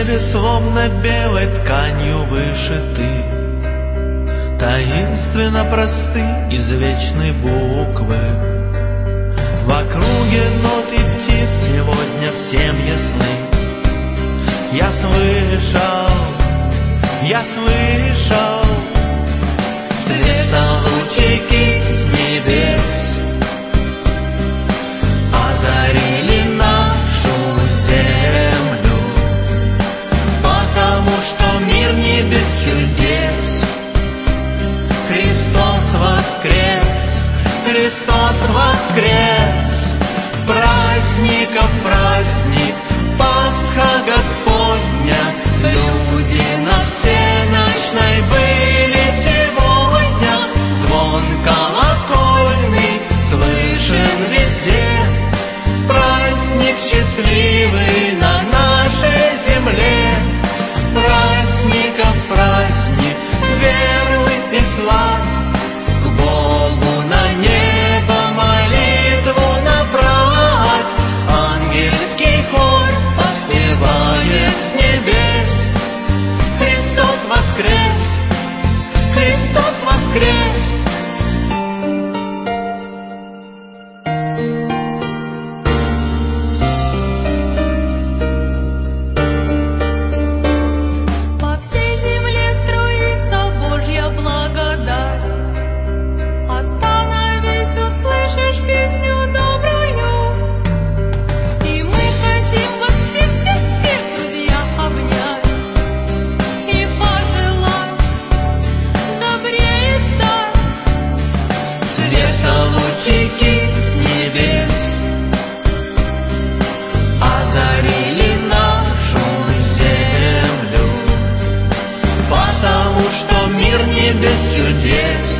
небе словно белой тканью вышиты, таинственно просты извечные буквы. В округе нот и птиц сегодня всем ясны. Я слышал светолучики с небес озарили нашу землю, потому что мир не без чудес. Христос воскрес, Христос воскрес. Праздников праздник, Пасха Господня, люди на всенощной были сегодня. Звон колокольный слышен везде, праздник счастливый на нашей земле. Праздников праздник, веруй и славь к Богу на небо молитву направь. Ангельский хор подпевает с небес. Христос воскрес, Христос воскрес. По всей земле струится Божья благодать. Остановись, услышишь песню добрую. И мы хотим вас всех, друзья, обнять и пожелать добрее стать. Светолучики с небес озарили нашу землю, потому что мир не без чудес.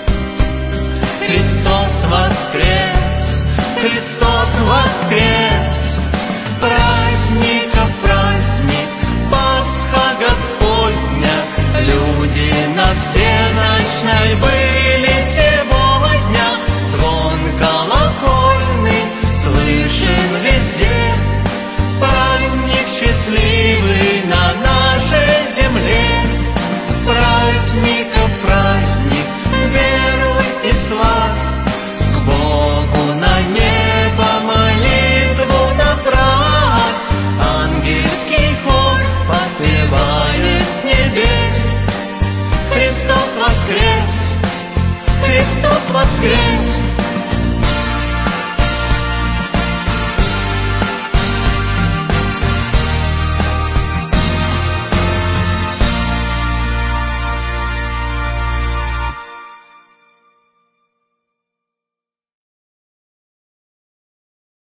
Христос воскрес, Христос воскрес. Праздников праздник, Пасха Господня, люди на всенощной были сегодня. Звон колокольный слышен везде, праздник счастливый на нашей земле. Праздников праздник, веруй и славь к Богу на небо молитву направь. Ангельский хор подпевает с небес. Христос воскрес, Христос воскрес.